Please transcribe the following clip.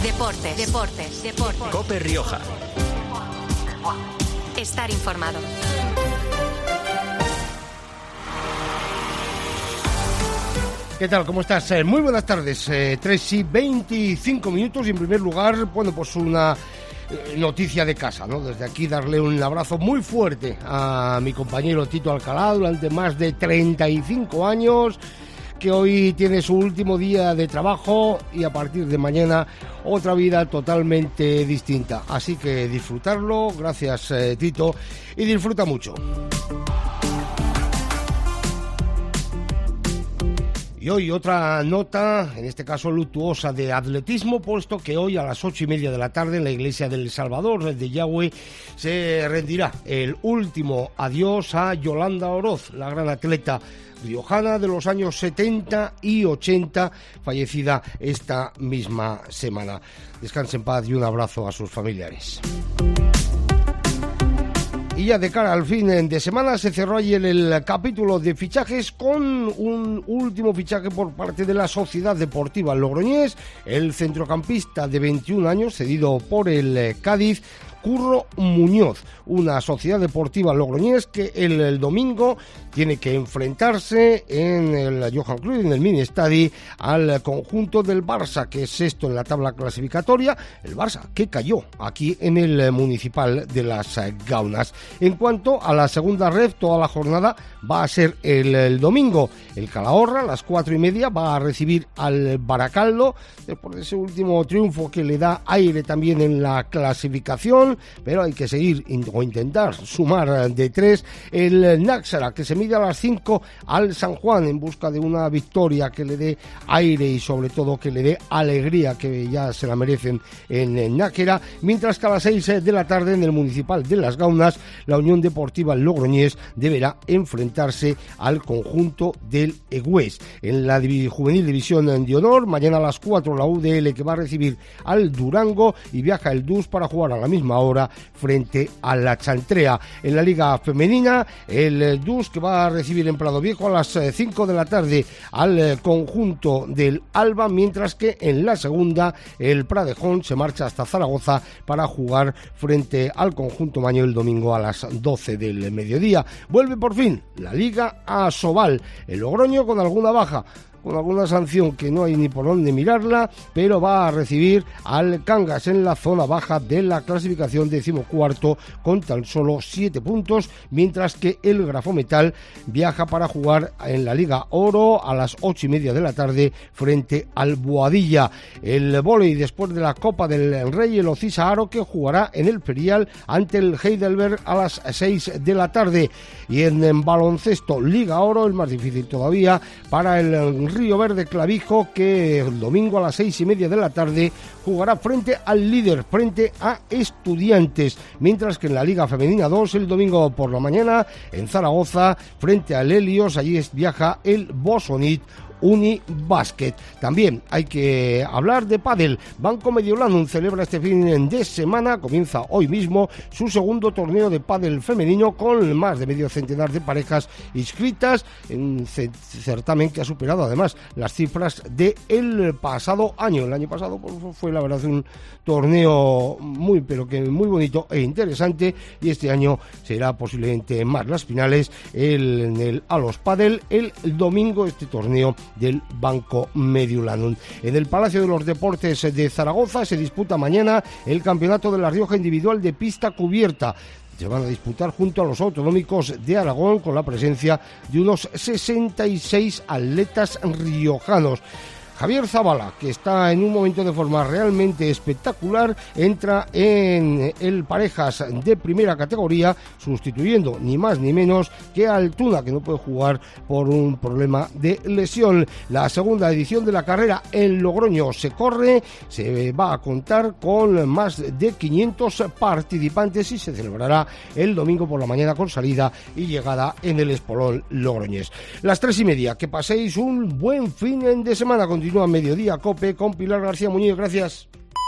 Deportes. COPE Rioja. Estar informado. ¿Qué tal? ¿Cómo estás? Muy buenas tardes. 3:25 y en primer lugar, bueno, pues una noticia de casa, ¿no? Desde aquí darle un abrazo muy fuerte a mi compañero Tito Alcalá durante más de 35 años, que hoy tiene su último día de trabajo y a partir de mañana otra vida totalmente distinta. Así que disfrutarlo, gracias Tito, y disfruta mucho. Y hoy otra nota, en este caso luctuosa, de atletismo, puesto que hoy a las 8:30 de la tarde en la iglesia del Salvador de Yahweh se rendirá el último adiós a Yolanda Oroz, la gran atleta riojana de los años 70 y 80, fallecida esta misma semana. Descanse en paz y un abrazo a sus familiares. Y ya de cara al fin de semana se cerró ayer el capítulo de fichajes con un último fichaje por parte de la Sociedad Deportiva Logroñés, el centrocampista de 21 años cedido por el Cádiz, Curro Muñoz, una sociedad deportiva logroñés que el domingo tiene que enfrentarse en el Johan Cruyff, en el mini estadi, al conjunto del Barça, que es sexto en la tabla clasificatoria, el Barça que cayó aquí en el municipal de Las Gaunas. En cuanto a la segunda ref, toda la jornada va a ser el domingo. El Calahorra, a las 4:30, va a recibir al Baracaldo, después de ese último triunfo que le da aire también en la clasificación, pero hay que seguir o intentar sumar de 3. El Náxara, que se mide a las 5 al San Juan en busca de una victoria que le dé aire y sobre todo que le dé alegría, que ya se la merecen en Nájera, mientras que a las 6 de la tarde en el municipal de Las Gaunas la Unión Deportiva Logroñés deberá enfrentarse al conjunto del Egués. En la juvenil división de honor, mañana a las 4 la UDL, que va a recibir al Durango, y viaja el DUS para jugar a la misma hora frente a la Chantrea. En la liga femenina, el DUS, que va a recibir en Prado Viejo a las 5 de la tarde al conjunto del Alba, mientras que en la segunda el Pradejón se marcha hasta Zaragoza para jugar frente al conjunto Maño el domingo a las 12 del mediodía. Vuelve por fin la Liga Asobal, el Logroño con alguna baja, con alguna sanción que no hay ni por dónde mirarla, pero va a recibir al Cangas en la zona baja de la clasificación, 14º con tan solo 7 puntos, mientras que el Grafometal viaja para jugar en la Liga Oro a las 8:30 de la tarde frente al Boadilla. El vóley, después de la Copa del Rey, el Ocisa Aro, que jugará en el Ferial ante el Heidelberg a las 6 de la tarde. Y en baloncesto, Liga Oro, el más difícil todavía para el Río Verde Clavijo, que el domingo a las 6:30 de la tarde jugará frente al líder, frente a Estudiantes, mientras que en la Liga Femenina 2 el domingo por la mañana en Zaragoza frente al Helios, allí viaja el Bosonit Unibásquet. También hay que hablar de pádel. Banco Mediolanum celebra este fin de semana, comienza hoy mismo, su segundo torneo de pádel femenino con más de medio centenar de parejas inscritas en un certamen que ha superado además las cifras del pasado año. El año pasado fue la verdad un torneo muy bonito e interesante, y este año será posiblemente más las finales en el Alos Padel el domingo, este torneo del Banco Mediolanum. En el Palacio de los Deportes de Zaragoza se disputa mañana el Campeonato de La Rioja individual de pista cubierta. Se van a disputar junto a los autonómicos de Aragón, con la presencia de unos 66 atletas riojanos. Javier Zabala, que está en un momento de forma realmente espectacular, entra en el parejas de primera categoría, sustituyendo ni más ni menos que a Altuna, que no puede jugar por un problema de lesión. La segunda edición de la carrera en Logroño se corre, se va a contar con más de 500 participantes y se celebrará el domingo por la mañana con salida y llegada en el Espolón Logroñés. Las 3:30, que paséis un buen fin de semana. Continúa Mediodía Cope con Pilar García Muñoz. Gracias.